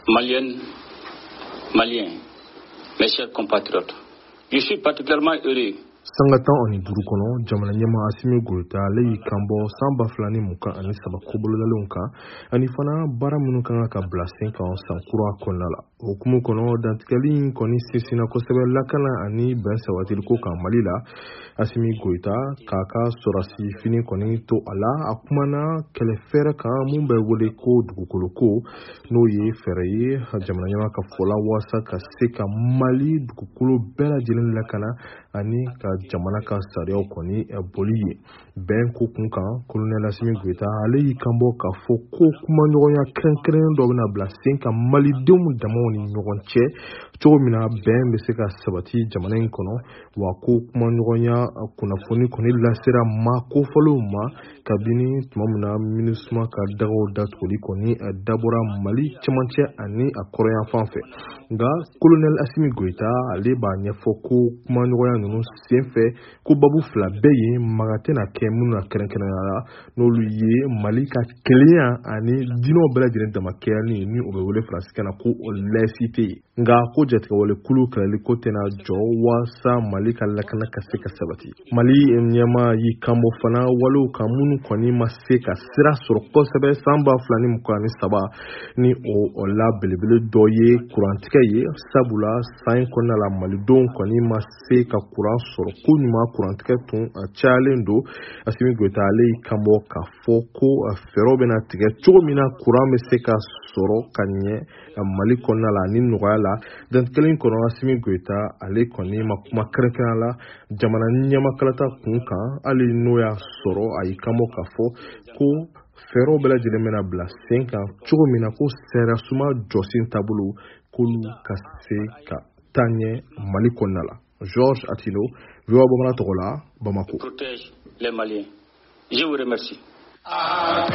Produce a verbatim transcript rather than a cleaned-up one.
Maliennes, Maliens, mes chers compatriotes, je suis particulièrement heureux. Sangatan oni durukono jamana nyama Assimi Goïta leyi kambo samba flani muka ani saba kobololonka ani fana bara munu kan ka blasen kan sankura konala hukumu kono dantikali koni sisina ko sebe lakana ani ben sawatil ko kan malila Assimi Goïta kaka sorasi fini koni to ala akumana kele fere kan mun be wole ko dugukolo ko no ye fere ye jamana nyama ka fola wasa ka seka mali dugukolo bela jelen lakana ani ka jamana ka sariyaw koni boli ben ko kun kan colonel Assimi Goïta ale yi kambo ka fo ko kuma ɲɔgɔnya kɛrɛnkɛrɛn dɔ bɛna bila sen ka malidenw damaw ni ɲɔgɔn cɛ cogo min na bɛn bɛ se ka sabati jamana in kɔnɔ wa ko kuma ɲɔgɔnya kunnafoni kɔni lasera ma kofɔlenw ma kabini tuma min na MINUSMA ka dagaw datuguli kɔni dabɔra mali cɛmancɛ ani a kɔrɔyan fan fɛ nka colonel Assimi Goïta ale b'a ɲɛfɔ ko kuma ɲɔgɔnya ninnu sen fɛ ko babu fila bɛɛ ye maga tɛna kɛ minnu na kɛrɛnkɛrɛnya la n'olu ye mali ka kelenya ani diinɛw bɛɛ lajɛlen damakɛyali ni o bɛ wele faransikan na ko laïcité nka ko jatigɛwale kulu kɛlɛli ko tɛna jɔ waasa mali ka lakana ka se ka sabati mali ɲɛma y'i kanbɔ fana walew kan minnu kɔni ma se ka sira sɔrɔ kosɛbɛ san ba fila ni mugan ni saba ni o la belebele dɔ ye kurantigɛ ye sabula san in kɔnɔna la malidenw kɔni ma se ka kuran sɔrɔ ko ɲuman kurantigɛ tun cayalen don Assimi Goïta ale y'i kanbɔ ka fɔ ko fɛɛrɛw bɛna tigɛ cogo min na kuran bɛ se ka sɔrɔ ka ɲɛ mali kɔnɔna la ni nɔgɔya la dantigɛlen kɔnɔ Assimi Goïta ale kɔni ma kuma kɛrɛnkɛrɛn la jamana ɲɛmakalata kun kan hali n'o y'a sɔrɔ a y'i kanbɔ ka fɔ ko fɛɛrɛw bɛɛ lajɛlen bɛna bila sen kan cogo min na ko sariya jɔsen taabolo k'olu ka se ka taa ɲɛ mali kɔnɔna la. Georges Atilo, V O A Bamanan tɔgɔ la, Bamako. Protège les Maliens. Je vous remercie.